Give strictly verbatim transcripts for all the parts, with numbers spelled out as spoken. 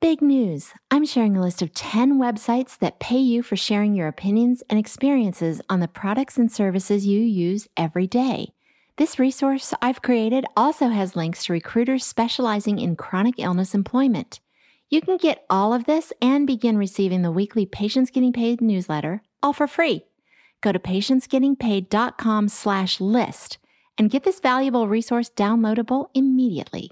Big news! I'm sharing a list of ten websites that pay you for sharing your opinions and experiences on the products and services you use every day. This resource I've created also has links to recruiters specializing in chronic illness employment. You can get all of this and begin receiving the weekly Patients Getting Paid newsletter, all for free. Go to patientsgettingpaid.com slash list and get this valuable resource downloadable immediately.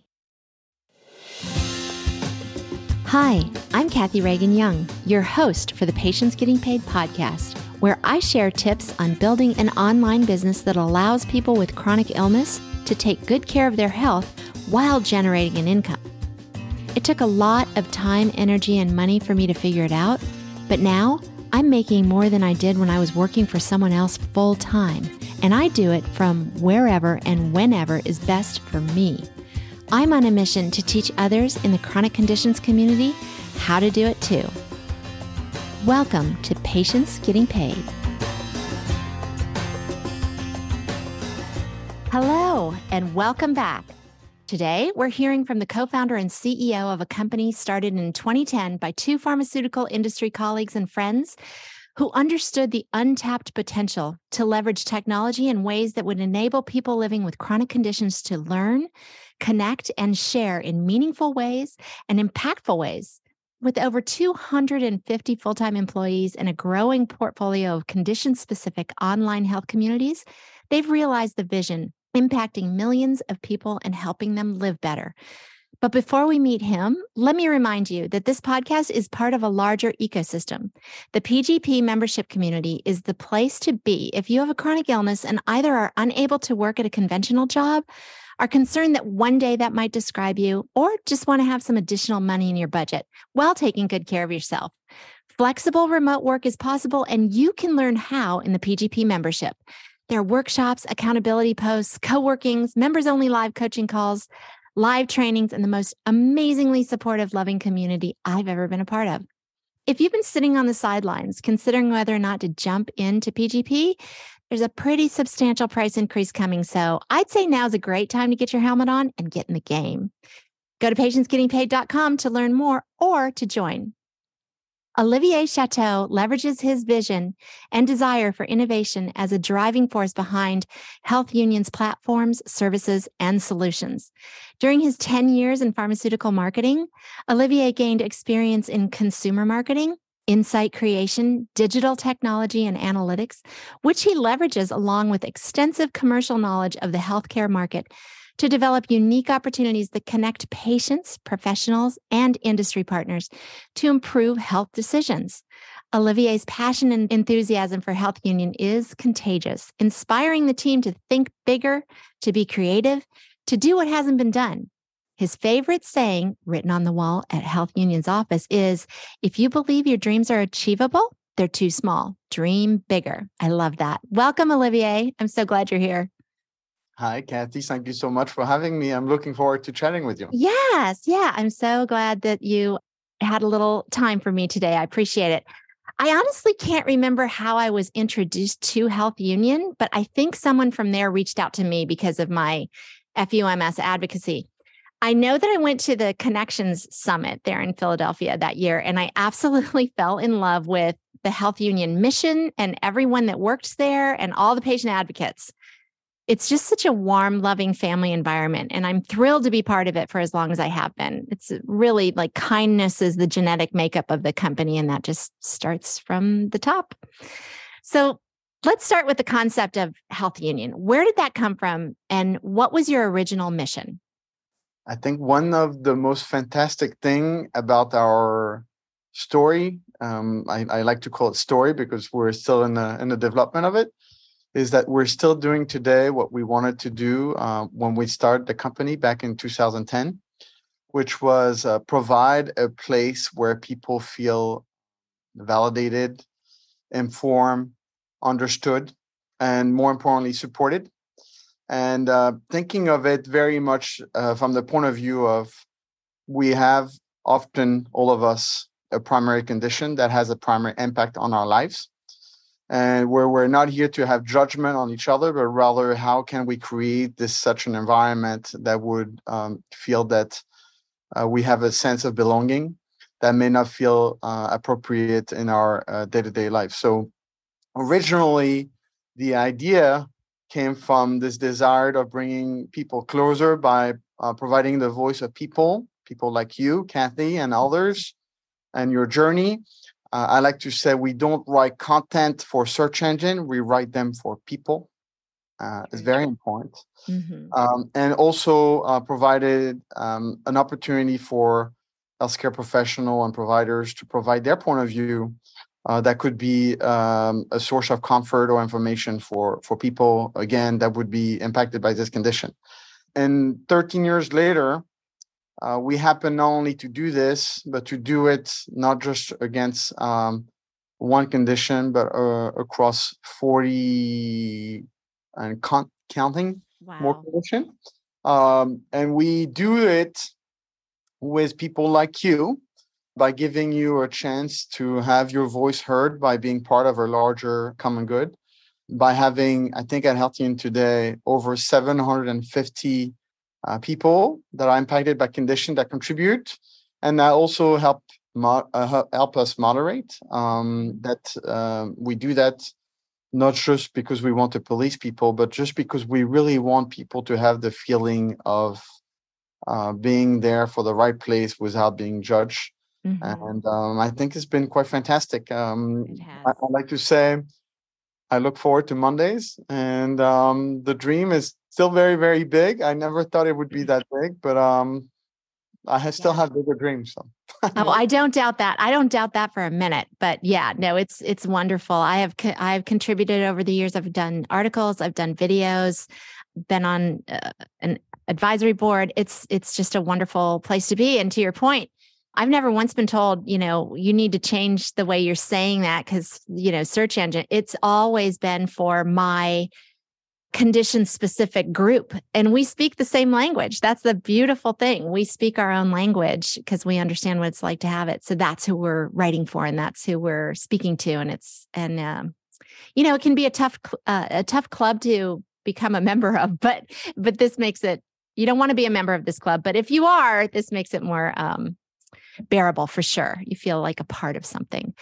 Hi, I'm Kathy Reagan Young, your host for the Patients Getting Paid podcast, where I share tips on building an online business that allows people with chronic illness to take good care of their health while generating an income. It took a lot of time, energy, and money for me to figure it out, but now I'm making more than I did when I was working for someone else full time, and I do it from wherever and whenever is best for me. I'm on a mission to teach others in the chronic conditions community how to do it too. Welcome to Patients Getting Paid. Hello, and welcome back. Today, we're hearing from the co-founder and C E O of a company started in twenty ten by two pharmaceutical industry colleagues and friends who understood the untapped potential to leverage technology in ways that would enable people living with chronic conditions to learn, connect, and share in meaningful ways and impactful ways. With over two hundred fifty full-time employees and a growing portfolio of condition-specific online health communities, they've realized the vision, impacting millions of people and helping them live better. But before we meet him, let me remind you that this podcast is part of a larger ecosystem. The P G P membership community is the place to be if you have a chronic illness and either are unable to work at a conventional job, are concerned that one day that might describe you, or just want to have some additional money in your budget while taking good care of yourself. Flexible remote work is possible, and you can learn how in the P G P membership. There are workshops, accountability posts, co-workings, members-only live coaching calls, live trainings, and the most amazingly supportive, loving community I've ever been a part of. If you've been sitting on the sidelines considering whether or not to jump into P G P, there's a pretty substantial price increase coming, so I'd say now's a great time to get your helmet on and get in the game. Go to patients getting paid dot com to learn more or to join. Olivier Chateau leverages his vision and desire for innovation as a driving force behind Health Union's platforms, services, and solutions. During his ten years in pharmaceutical marketing, Olivier gained experience in consumer marketing, insight creation, digital technology, and analytics, which he leverages along with extensive commercial knowledge of the healthcare market to develop unique opportunities that connect patients, professionals, and industry partners to improve health decisions. Olivier's passion and enthusiasm for Health Union is contagious, inspiring the team to think bigger, to be creative, to do what hasn't been done. His favorite saying, written on the wall at Health Union's office, is, "If you believe your dreams are achievable, they're too small. Dream bigger." I love that. Welcome, Olivier. I'm so glad you're here. Hi, Kathy. Thank you so much for having me. I'm looking forward to chatting with you. Yes. Yeah. I'm so glad that you had a little time for me today. I appreciate it. I honestly can't remember how I was introduced to Health Union, but I think someone from there reached out to me because of my F U M S advocacy. I know that I went to the Connections Summit there in Philadelphia that year, and I absolutely fell in love with the Health Union mission and everyone that worked there and all the patient advocates. It's just such a warm, loving family environment, and I'm thrilled to be part of it for as long as I have been. It's really like kindness is the genetic makeup of the company, and that just starts from the top. So let's start with the concept of Health Union. Where did that come from, and what was your original mission? I think one of the most fantastic thing about our story, um, I, I like to call it story because we're still in the in the development of it, is that we're still doing today what we wanted to do uh, when we started the company back in two thousand ten, which was uh, provide a place where people feel validated, informed, understood, and more importantly, supported. And uh, thinking of it very much uh, from the point of view of we have often, all of us, a primary condition that has a primary impact on our lives. And where we're not here to have judgment on each other, but rather how can we create this such an environment that would um, feel that uh, we have a sense of belonging, that may not feel uh, appropriate in our uh, day-to-day life. So originally, the idea came from this desire of bringing people closer by uh, providing the voice of people, people like you, Kathy, and others, and your journey. Uh, I like to say we don't write content for search engine, we write them for people. Uh, it's very important. Mm-hmm. Um, and also uh, provided um, an opportunity for healthcare professional and providers to provide their point of view uh, that could be um, a source of comfort or information for, for people, again, that would be impacted by this condition. And thirteen years later, uh, we happen not only to do this, but to do it not just against um, one condition, but uh, across forty and con- counting wow. more conditions. Um, and we do it with people like you by giving you a chance to have your voice heard by being part of a larger common good, by having, I think at Health Union today, over seven hundred fifty uh, people that are impacted by condition that contribute, and that also help mo- uh, help us moderate. Um, that uh, we do that not just because we want to police people, but just because we really want people to have the feeling of uh, being there for the right place without being judged. Mm-hmm. And um, I think it's been quite fantastic. Um, I, I like to say, I look forward to Mondays, and um, the dream is still very, very big. I never thought it would be that big, but um, I still yeah. have bigger dreams. So. Oh, I don't doubt that. I don't doubt that for a minute. But yeah, no, it's it's wonderful. I have co- I've contributed over the years. I've done articles. I've done videos. Been on uh, an advisory board. It's it's just a wonderful place to be. And to your point, I've never once been told, you know, you need to change the way you're saying that because, you know, search engine. It's always been for my condition specific group. And we speak the same language. That's the beautiful thing. We speak our own language because we understand what it's like to have it. So that's who we're writing for, and that's who we're speaking to. And it's, and, um, you know, it can be a tough, uh, a tough club to become a member of, but, but this makes it, you don't want to be a member of this club, but if you are, this makes it more, um, bearable for sure. You feel like a part of something.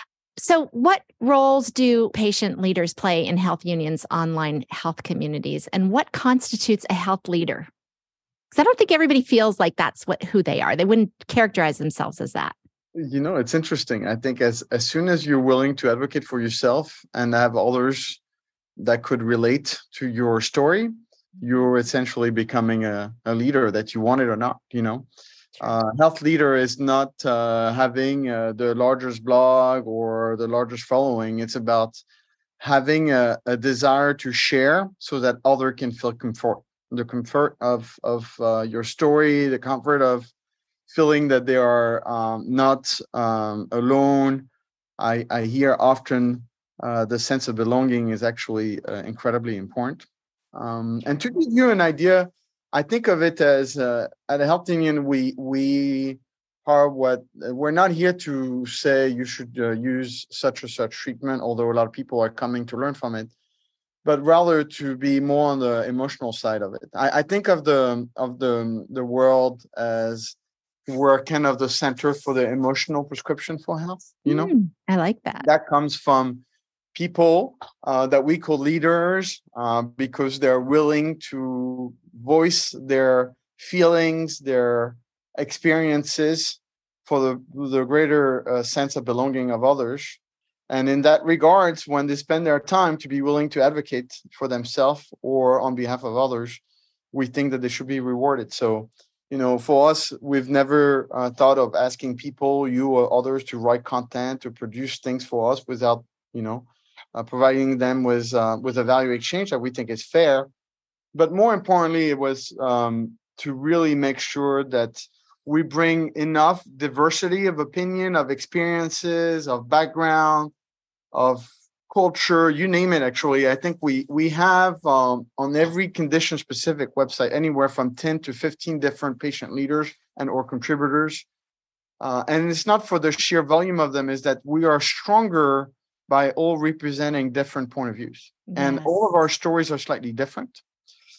So what roles do patient leaders play in Health Union's online health communities, and what constitutes a health leader? Because I don't think everybody feels like that's what who they are. They wouldn't characterize themselves as that. You know, it's interesting. I think as, as soon as you're willing to advocate for yourself and have others that could relate to your story, you're essentially becoming a, a leader, that you want it or not, you know. Uh, health leader is not uh, having uh, the largest blog or the largest following. It's about having a, a desire to share so that other can feel comfort, the comfort of of uh, your story, the comfort of feeling that they are um, not um, alone. I, I hear often uh, the sense of belonging is actually uh, incredibly important. Um, and to give you an idea, I think of it as uh, at a Health Union, we we are what we're not here to say you should uh, use such or such treatment, although a lot of people are coming to learn from it, but rather to be more on the emotional side of it. I, I think of the of the the world as we're kind of the center for the emotional prescription for health. You know, mm, I like that. That comes from people uh, that we call leaders uh, because they're willing to voice their feelings, their experiences for the, the greater uh, sense of belonging of others. And in that regards, when they spend their time to be willing to advocate for themselves or on behalf of others, we think that they should be rewarded. So, you know, for us, we've never uh, thought of asking people, you or others, to write content, to produce things for us without, you know, Uh, providing them with uh, with a value exchange that we think is fair. But more importantly, it was um, to really make sure that we bring enough diversity of opinion, of experiences, of background, of culture, you name it. Actually, I think we we have um, on every condition-specific website anywhere from ten to fifteen different patient leaders and or contributors. Uh, and it's not for the sheer volume of them, is that we are stronger by all representing different point of views. Yes. And all of our stories are slightly different.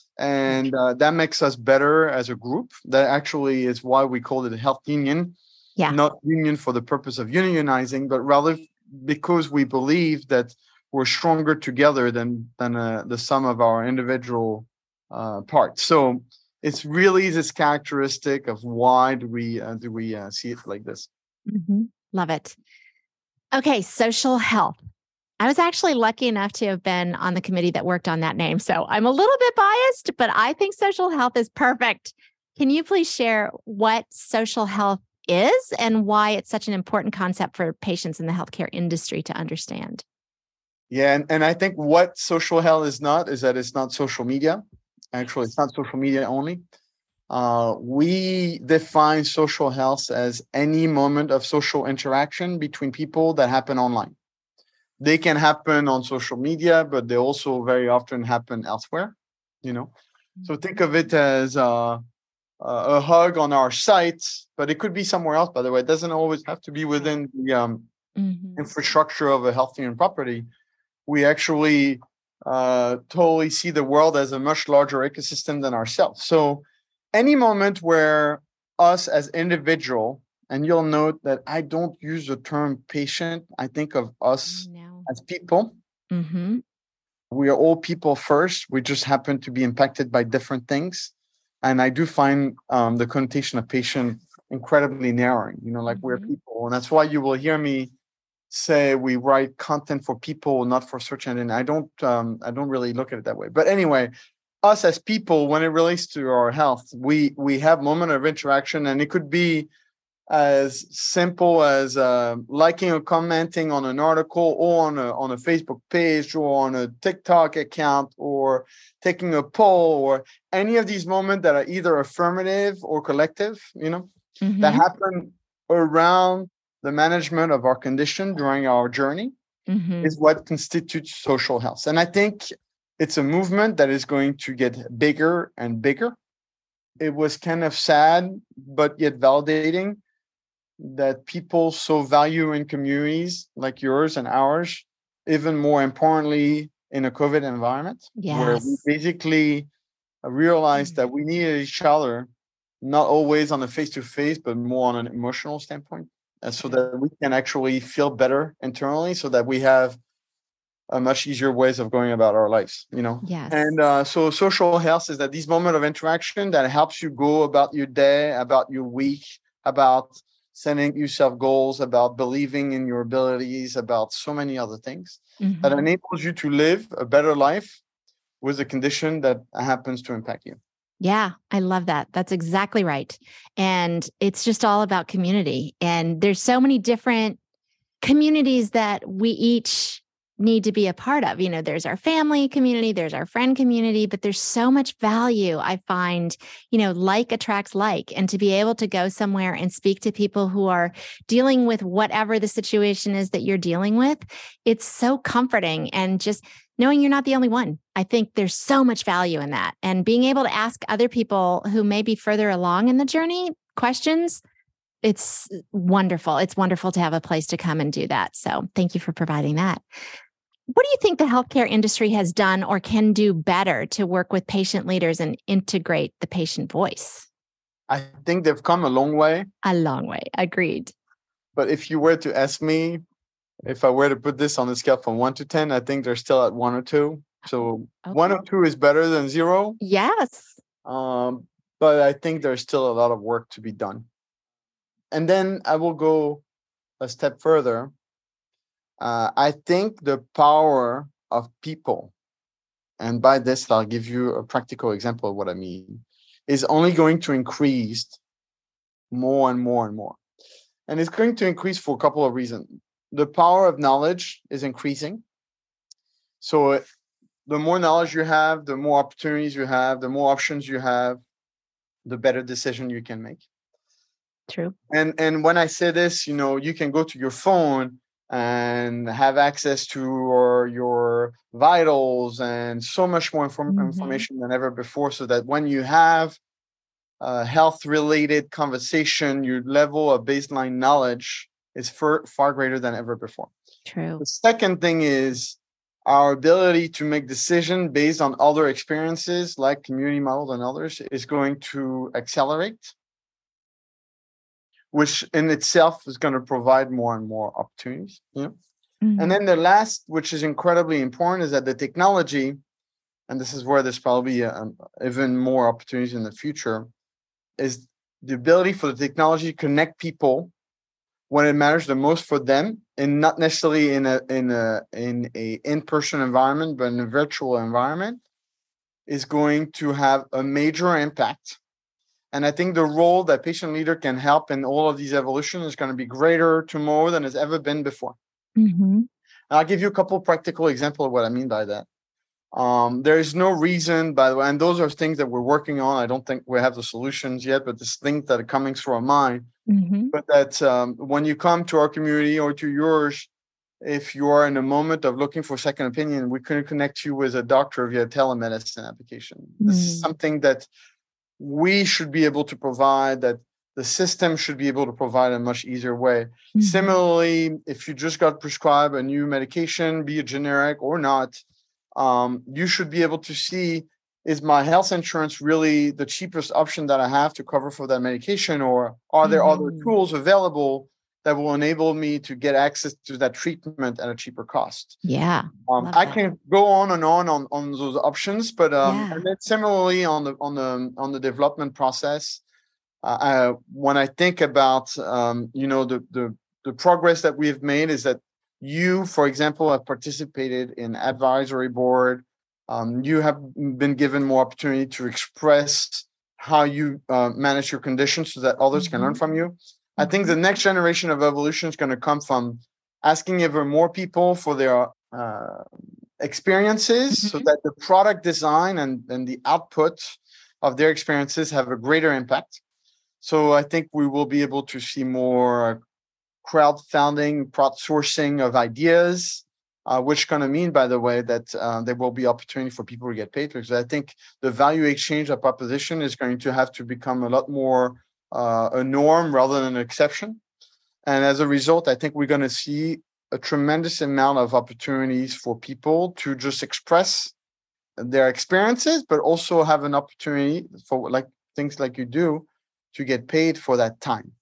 And uh, that makes us better as a group. That actually is why we call it a Health Union, Yeah. Not union for the purpose of unionizing, but rather because we believe that we're stronger together than than uh, the sum of our individual uh, parts. So it's really this characteristic of why do we uh, do we uh, see it like this? Mm-hmm. Love it. Okay, social health. I was actually lucky enough to have been on the committee that worked on that name. So I'm a little bit biased, but I think social health is perfect. Can you please share what social health is and why it's such an important concept for patients in the healthcare industry to understand? Yeah, and, and I think what social health is not is that it's not social media. Actually, it's not social media only. Uh, we define social health as any moment of social interaction between people that happen online. They can happen on social media, but they also very often happen elsewhere, you know. So think of it as uh, a hug on our site, but it could be somewhere else, by the way. It doesn't always have to be within the um, mm-hmm. infrastructure of a health and property. We actually uh, totally see the world as a much larger ecosystem than ourselves. So any moment where us as individual, and you'll note that I don't use the term patient, I think of us no. as people. Mm-hmm. We are all people first. We just happen to be impacted by different things. And I do find um, the connotation of patient incredibly narrowing, you know, like mm-hmm. we're people. And that's why you will hear me say we write content for people, not for search engine. I don't, um, I don't really look at it that way. But anyway, us as people, when it relates to our health, we we have moment of interaction, and it could be as simple as uh, liking or commenting on an article, or on a on a Facebook page, or on a TikTok account, or taking a poll, or any of these moments that are either affirmative or collective, you know, mm-hmm. that happen around the management of our condition during our journey, mm-hmm. is what constitutes social health. And I think it's a movement that is going to get bigger and bigger. It was kind of sad, but yet validating that people so value in communities like yours and ours, even more importantly, in a COVID environment, yes. where we basically realized mm-hmm. that we needed each other, not always on a face-to-face, but more on an emotional standpoint. And so that we can actually feel better internally, so that we have a much easier ways of going about our lives, you know? Yes. And uh, so social health is that these moments of interaction that helps you go about your day, about your week, about setting yourself goals, about believing in your abilities, about so many other things mm-hmm. that enables you to live a better life with a condition that happens to impact you. Yeah, I love that. That's exactly right. And it's just all about community. And there's so many different communities that we each need to be a part of. You know, there's our family community, there's our friend community, but there's so much value I find, you know, like attracts like, and to be able to go somewhere and speak to people who are dealing with whatever the situation is that you're dealing with, it's so comforting. And just knowing you're not the only one. I think there's so much value in that. And being able to ask other people who may be further along in the journey questions, it's wonderful. It's wonderful to have a place to come and do that. So thank you for providing that. What do you think the healthcare industry has done or can do better to work with patient leaders and integrate the patient voice? I think they've come a long way. A long way. Agreed. But if you were to ask me, if I were to put this on a scale from one to ten, I think they're still at one or two. So okay. one or two is better than zero. Yes. Um, but I think there's still a lot of work to be done. And then I will go a step further. Uh, I think the power of people, and by this, I'll give you a practical example of what I mean, is only going to increase more and more and more. And it's going to increase for a couple of reasons. The power of knowledge is increasing. So the more knowledge you have, the more opportunities you have, the more options you have, the better decision you can make. True. And and when I say this, you know, you can go to your phone and have access to or your vitals and so much more inform- mm-hmm. information than ever before, so that when you have a health-related conversation, your level of baseline knowledge is far, far greater than ever before. True. The second thing is our ability to make decisions based on other experiences like community models and others is going to accelerate. which in itself is going to provide more and more opportunities. You know? Mm-hmm. And then the last, which is incredibly important, is that the technology, and this is where there's probably um, even more opportunities in the future, is the ability for the technology to connect people when it matters the most for them, and not necessarily in a in a in a in-person environment, but in a virtual environment, is going to have a major impact. And I think the role that patient leader can help in all of these evolutions is going to be greater tomorrow than it's ever been before. Mm-hmm. And I'll give you a couple of practical examples of what I mean by that. Um, there is no reason, by the way, and those are things that we're working on. I don't think we have the solutions yet, but there's things that are coming through our mind. Mm-hmm. But that um, when you come to our community or to yours, if you are in a moment of looking for second opinion, we can connect you with a doctor via telemedicine application. Mm-hmm. This is something that we should be able to provide, that the system should be able to provide in a much easier way. Mm-hmm. Similarly, if you just got prescribed a new medication, be it generic or not, um, you should be able to see, is my health insurance really the cheapest option that I have to cover for that medication, or are there mm-hmm. other tools available that will enable me to get access to that treatment at a cheaper cost? Yeah. Um, I can go on and on on, on those options, but um, yeah. and then similarly on the on the on the development process, uh, I, when I think about um, you know the the the progress that we've made, is that you, for example, have participated in advisory board. Um, you have been given more opportunity to express how you uh, manage your condition so that others mm-hmm. can learn from you. Mm-hmm. I think the next generation of evolution is going to come from asking ever more people for their uh, experiences mm-hmm. so that the product design and, and the output of their experiences have a greater impact. So I think we will be able to see more crowdfunding, crowdsourcing of ideas, uh, which going to mean, by the way, that uh, there will be opportunity for people to get paid, because I think the value exchange of proposition is going to have to become a lot more uh, a norm rather than an exception. And as a result, I think we're going to see a tremendous amount of opportunities for people to just express their experiences, but also have an opportunity for like things like you do to get paid for that time.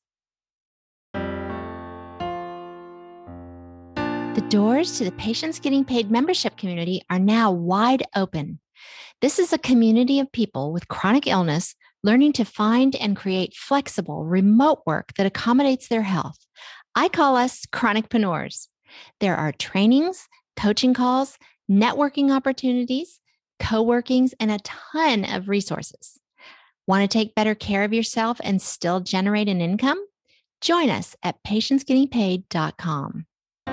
The doors to the Patients Getting Paid membership community are now wide open. This is a community of people with chronic illness learning to find and create flexible remote work that accommodates their health. I call us chronicpreneurs. There are trainings, coaching calls, networking opportunities, co-workings, and a ton of resources. Want to take better care of yourself and still generate an income? Join us at patients getting paid dot com.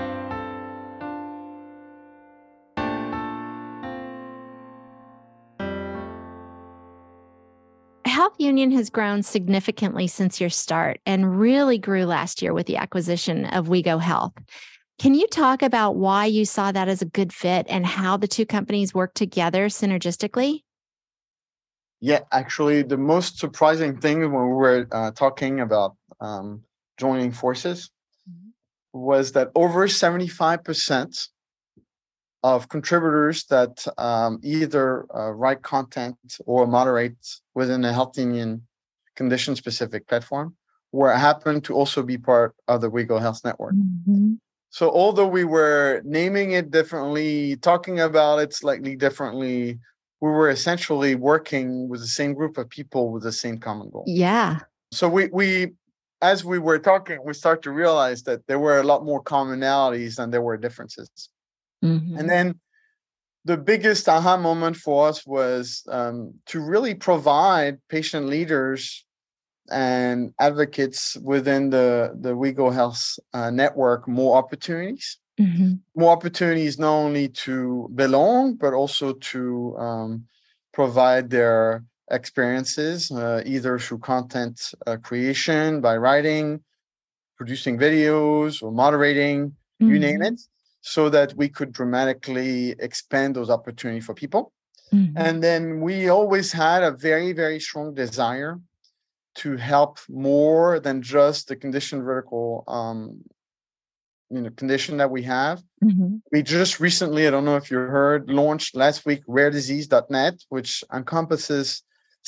Health Union has grown significantly since your start and really grew last year with the acquisition of WeGo Health. Can you talk about why you saw that as a good fit and how the two companies work together synergistically? Yeah, actually, the most surprising thing when we were uh, talking about um, joining forces mm-hmm. was that over seventy-five percent of contributors that um, either uh, write content or moderate within the Health Union condition-specific platform were happen to also be part of the WeGo Health Network. Mm-hmm. So although we were naming it differently, talking about it slightly differently, we were essentially working with the same group of people with the same common goal. Yeah. So we, we as we were talking, we start to realize that there were a lot more commonalities than there were differences. Mm-hmm. And then the biggest aha moment for us was um, to really provide patient leaders and advocates within the, the WeGo Health uh, network more opportunities. Mm-hmm. More opportunities not only to belong, but also to um, provide their experiences, uh, either through content uh, creation, by writing, producing videos, or moderating, mm-hmm. you name it, so that we could dramatically expand those opportunities for people. Mm-hmm. And then we always had a very, very strong desire to help more than just the condition vertical um, you know, condition that we have. Mm-hmm. We just recently, I don't know if you heard, launched last week rare disease dot net, which encompasses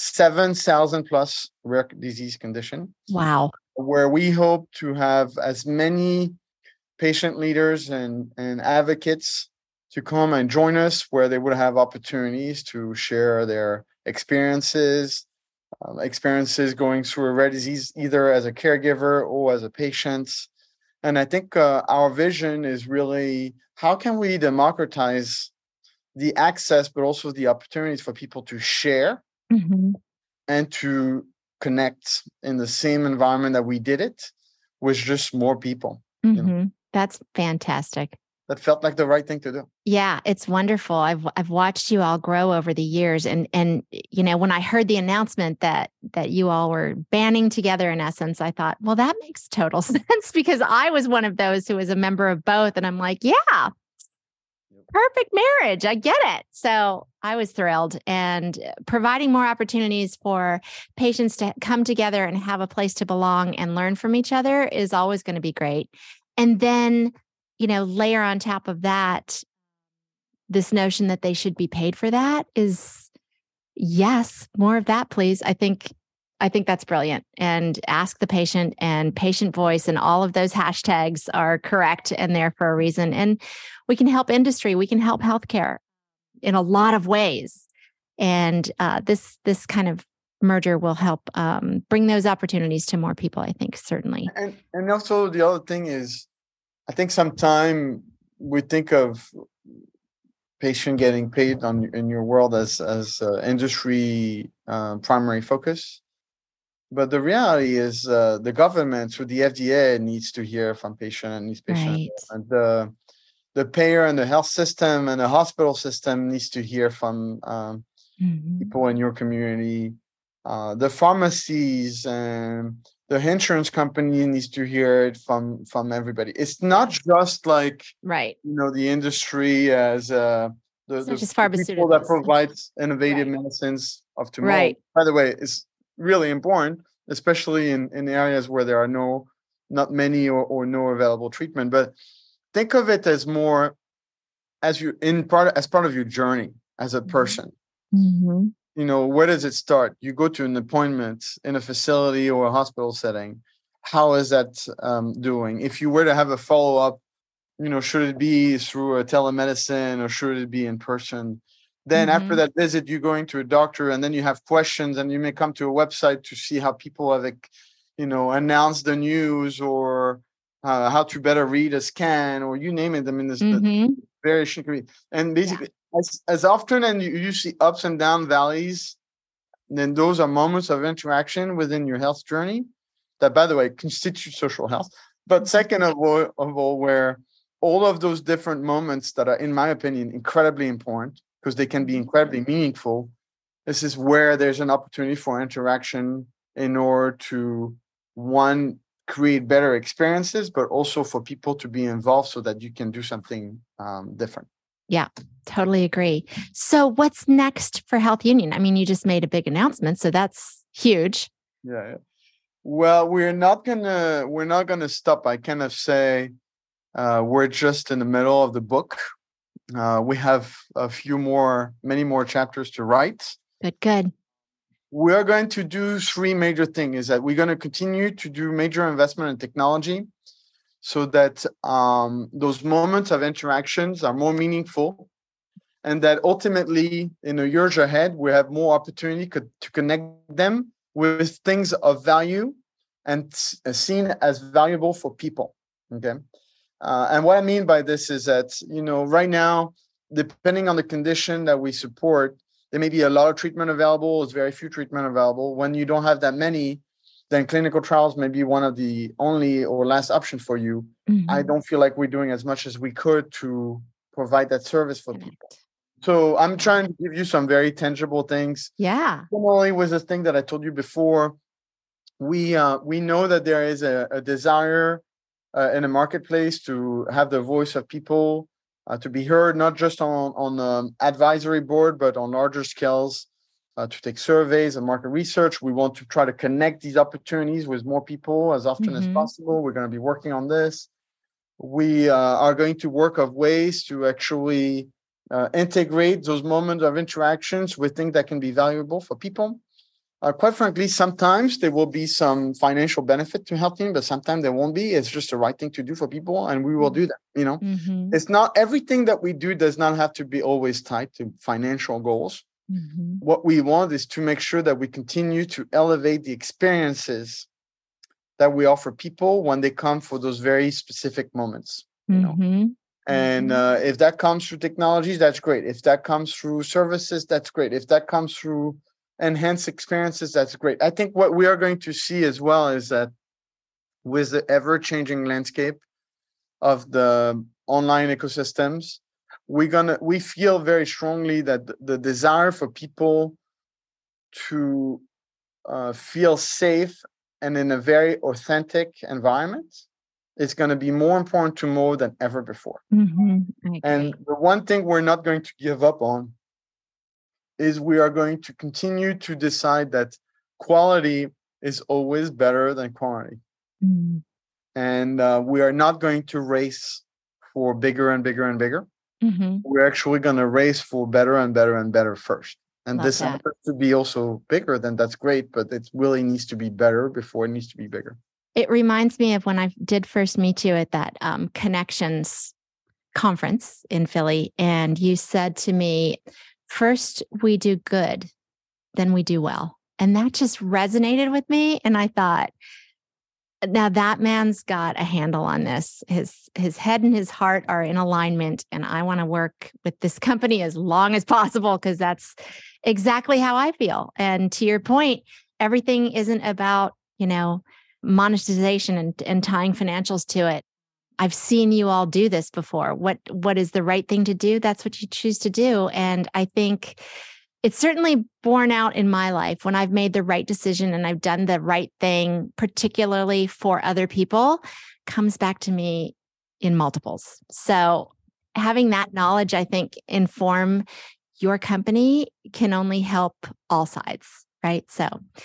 seven thousand plus rare disease condition. Wow. Where we hope to have as many patient leaders and, and advocates to come and join us, where they would have opportunities to share their experiences, uh, experiences going through a rare disease, either as a caregiver or as a patient. And I think uh, our vision is really, how can we democratize the access, but also the opportunities for people to share mm-hmm. and to connect in the same environment that we did it, with just more people. Mm-hmm. You know? That's fantastic. That felt like the right thing to do. Yeah, it's wonderful. I've I've watched you all grow over the years, and and you know, when I heard the announcement that that you all were banding together in essence, I thought, well, that makes total sense, because I was one of those who was a member of both, and I'm like, yeah, perfect marriage. I get it. So I was thrilled, and providing more opportunities for patients to come together and have a place to belong and learn from each other is always going to be great. And then, you know, layer on top of that, this notion that they should be paid for that is, yes, more of that, please. I think, I think that's brilliant. And ask the patient and patient voice and all of those hashtags are correct and there for a reason. And we can help industry. We can help healthcare in a lot of ways. And uh, this, this kind of merger will help um, bring those opportunities to more people, I think, certainly. And and also the other thing is, I think sometimes we think of patient getting paid on in your world as as uh, industry uh, primary focus, but the reality is uh, the government through the F D A needs to hear from patient and these patients, right. And the the payer and the health system and the hospital system needs to hear from um, mm-hmm. people in your community. Uh, the pharmacies and the insurance company needs to hear it from from everybody. It's not just like, right, you know, the industry as uh, the, the just people that provides innovative right. medicines of tomorrow. Right. By the way, it's really important, especially in, in areas where there are no, not many or, or no available treatment. But think of it as more as you in part as part of your journey as a person. Mm-hmm. You know, where does it start? You go to an appointment in a facility or a hospital setting. How is that um, doing? If you were to have a follow-up, you know, should it be through a telemedicine or should it be in person? Then mm-hmm. after that visit, you're going to a doctor and then you have questions and you may come to a website to see how people have, you know, announced the news or uh, how to better read a scan or you name it. I mean, there's mm-hmm. the variation can be, and basically, yeah. As, as often and you, you see ups and down valleys, then those are moments of interaction within your health journey that, by the way, constitute social health. But second of all, of all, where all of those different moments that are, in my opinion, incredibly important because they can be incredibly meaningful, this is where there's an opportunity for interaction in order to, one, create better experiences, but also for people to be involved so that you can do something um, different. Yeah, totally agree. So what's next for Health Union? I mean, you just made a big announcement, so that's huge. Yeah. Well, we're not gonna we're not gonna stop. I kind of say uh, we're just in the middle of the book. Uh, we have a few more, many more chapters to write. Good, good. We're going to do three major things. Is that we're going to continue to do major investment in technology, so that um, those moments of interactions are more meaningful, and that ultimately, in the years ahead, we have more opportunity co- to connect them with things of value and uh, seen as valuable for people. Okay, uh, and what I mean by this is that, you know, right now, depending on the condition that we support, there may be a lot of treatment available. There's very few treatment available. When you don't have that many, then clinical trials may be one of the only or last option for you. Mm-hmm. I don't feel like we're doing as much as we could to provide that service for people. So I'm trying to give you some very tangible things. Yeah. Similarly, with the thing that I told you before, we uh, we know that there is a, a desire uh, in the marketplace to have the voice of people uh, to be heard, not just on on um, advisory board, but on larger scales. Uh, to take surveys and market research. We want to try to connect these opportunities with more people as often mm-hmm. as possible. We're going to be working on this. We uh, are going to work of ways to actually uh, integrate those moments of interactions with things that can be valuable for people. Uh, quite frankly, sometimes there will be some financial benefit to Health Union, but sometimes there won't be. It's just the right thing to do for people, and we will do that. You know, mm-hmm. It's not everything that we do does not have to be always tied to financial goals. Mm-hmm. What we want is to make sure that we continue to elevate the experiences that we offer people when they come for those very specific moments. You know, mm-hmm. and uh, if that comes through technologies, that's great. If that comes through services, that's great. If that comes through enhanced experiences, that's great. I think what we are going to see as well is that with the ever-changing landscape of the online ecosystems, we're gonna we feel very strongly that the, the desire for people to uh, feel safe and in a very authentic environment is going to be more important to more than ever before. Mm-hmm. And the one thing we're not going to give up on is we are going to continue to decide that quality is always better than quantity. Mm-hmm. And uh, we are not going to race for bigger and bigger and bigger. Mm-hmm. We're actually going to race for better and better and better first. And Love this that. Has to be also bigger, then that's great, but it really needs to be better before it needs to be bigger. It reminds me of when I did first meet you at that um, Connections conference in Philly. And you said to me, first we do good, then we do well. And that just resonated with me. And I thought, now that man's got a handle on this. His his head and his heart are in alignment. And I want to work with this company as long as possible because that's exactly how I feel. And to your point, everything isn't about, you know, monetization and, and tying financials to it. I've seen you all do this before. What what is the right thing to do? That's what you choose to do. And I think it's certainly borne out in my life when I've made the right decision and I've done the right thing, particularly for other people, comes back to me in multiples. So having that knowledge, I think, inform your company can only help all sides, right? So,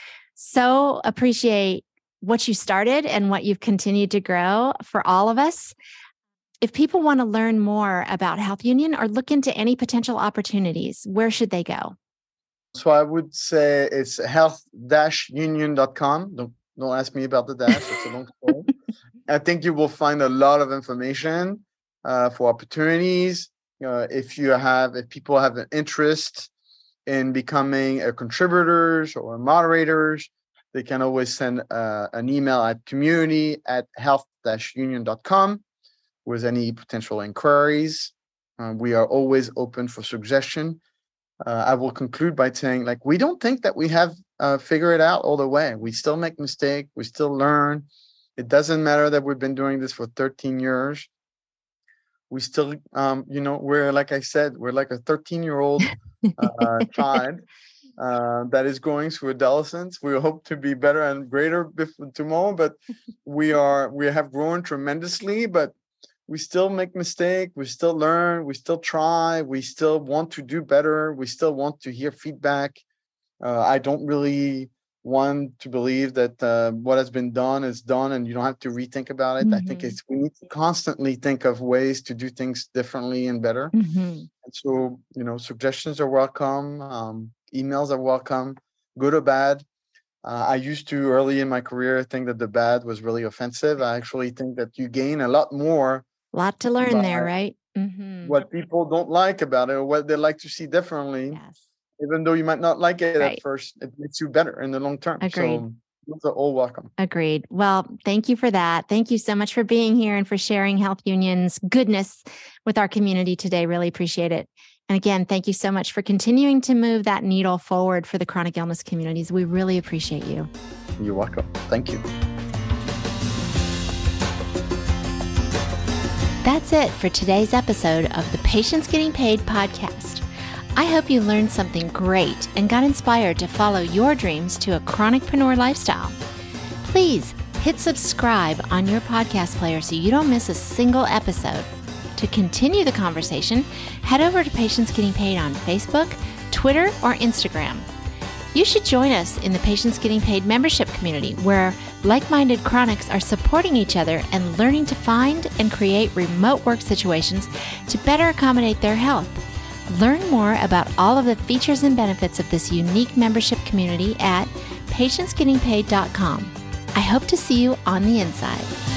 so appreciate what you started and what you've continued to grow for all of us. If people want to learn more about Health Union or look into any potential opportunities, where should they go? So I would say it's health dash union dot com. Don't, don't ask me about the dash. It's a long story. I think you will find a lot of information uh, for opportunities. Uh, if you have, if people have an interest in becoming a contributors or moderators, they can always send uh, an email at community at health dash union dot com with any potential inquiries. Uh, we are always open for suggestion. Uh, I will conclude by saying, like, we don't think that we have uh, figured it out all the way. We still make mistakes. We still learn. It doesn't matter that we've been doing this for thirteen years. We still, um, you know, we're, like I said, we're like a thirteen-year-old uh, child uh, that is going through adolescence. We hope to be better and greater before tomorrow, but we are, we have grown tremendously, but we still make mistakes. We still learn. We still try. We still want to do better. We still want to hear feedback. Uh, I don't really want to believe that uh, what has been done is done and you don't have to rethink about it. Mm-hmm. I think it's we need to constantly think of ways to do things differently and better. Mm-hmm. And so, you know, suggestions are welcome. Um, emails are welcome, good or bad. Uh, I used to early in my career think that the bad was really offensive. I actually think that you gain a lot more. A lot to learn there, right? Mm-hmm. What people don't like about it or what they like to see differently. Yes. Even though you might not like it right. at first, it makes you better in the long term. Agreed. So those are all welcome. Agreed. Well, thank you for that. Thank you so much for being here and for sharing Health Union's goodness with our community today. Really appreciate it. And again, thank you so much for continuing to move that needle forward for the chronic illness communities. We really appreciate you. You're welcome. Thank you. That's it for today's episode of the Patients Getting Paid podcast. I hope you learned something great and got inspired to follow your dreams to a chronicpreneur lifestyle. Please hit subscribe on your podcast player so you don't miss a single episode. To continue the conversation, head over to Patients Getting Paid on Facebook, Twitter, or Instagram. You should join us in the Patients Getting Paid membership community where like-minded chronics are supporting each other and learning to find and create remote work situations to better accommodate their health. Learn more about all of the features and benefits of this unique membership community at patients getting paid dot com. I hope to see you on the inside.